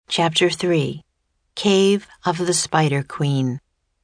Chapter 3 Cave of the Spider Queen.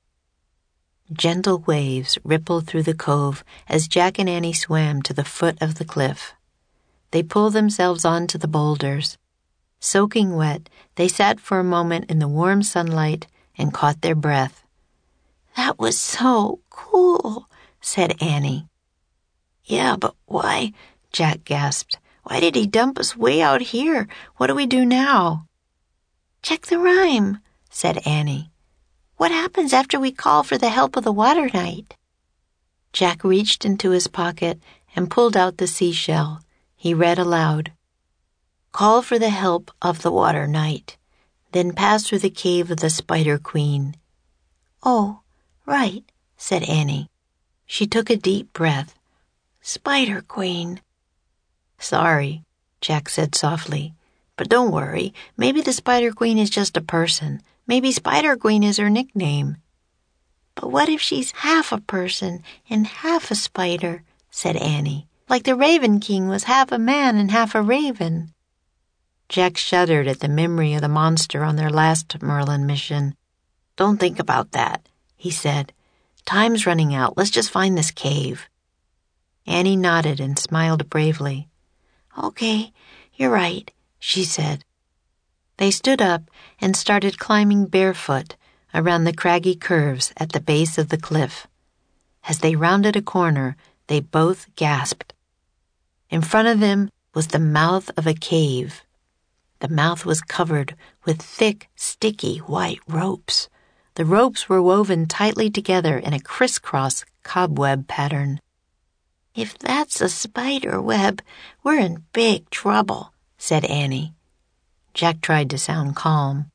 Gentle waves rippled through the cove as Jack and Annie swam to the foot of the cliff. They pulled themselves onto the boulders. Soaking wet, they sat for a moment in the warm sunlight and caught their breath. "That was so cool," said Annie. "Yeah, but why?" Jack gasped. "Why did he dump us way out here? What do we do now?" "Check the rhyme," said Annie. "What happens after we call for the help of the Water Knight?" Jack reached into his pocket and pulled out the seashell. He read aloud, "Call for the help of the Water Knight, then pass through the cave of the Spider Queen." "Oh, right," said Annie. She took a deep breath. "Spider Queen." "Sorry," Jack said softly. "But don't worry. Maybe the Spider Queen is just a person. Maybe Spider Queen is her nickname." "But what if she's half a person and half a spider?" said Annie. "Like the Raven King was half a man and half a raven." Jack shuddered at the memory of the monster on their last Merlin mission. "Don't think about that," he said. "Time's running out. Let's just find this cave." Annie nodded and smiled bravely. "Okay, you're right," she said. They stood up and started climbing barefoot around the craggy curves at the base of the cliff. As they rounded a corner, they both gasped. In front of them was the mouth of a cave. The mouth was covered with thick, sticky white ropes. The ropes were woven tightly together in a crisscross cobweb pattern. "If that's a spider web, we're in big trouble," said Annie. Jack tried to sound calm.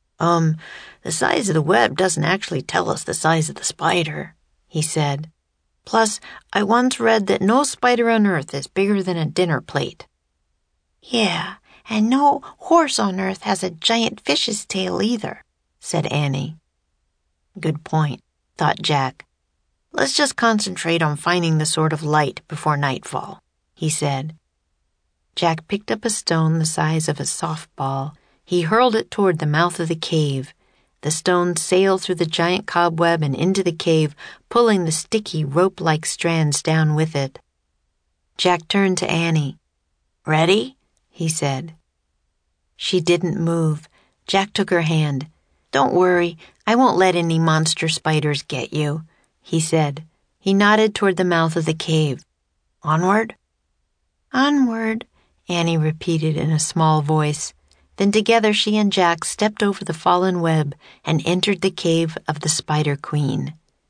The size of the web doesn't actually tell us the size of the spider," he said. "Plus, I once read that no spider on Earth is bigger than a dinner plate." "Yeah, and no horse on Earth has a giant fish's tail either," said Annie. "Good point," thought Jack. "Let's just concentrate on finding the Sword of Light before nightfall," he said. Jack picked up a stone the size of a softball. He hurled it toward the mouth of the cave. The stone sailed through the giant cobweb and into the cave, pulling the sticky rope-like strands down with it. Jack turned to Annie. "Ready?" he said. She didn't move. Jack took her hand. "Don't worry, I won't let any monster spiders get you," he said. He nodded toward the mouth of the cave. "Onward?" "Onward," Annie repeated in a small voice. Then together she and Jack stepped over the fallen web and entered the cave of the Spider Queen.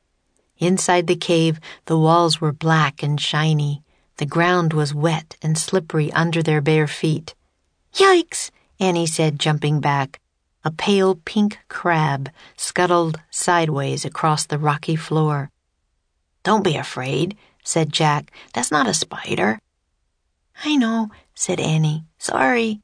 Inside the cave, the walls were black and shiny. The ground was wet and slippery under their bare feet. "Yikes!" Annie said, jumping back. A pale pink crab scuttled sideways across the rocky floor. "Don't be afraid," said Jack. "That's not a spider." "I know," said Annie. "Sorry."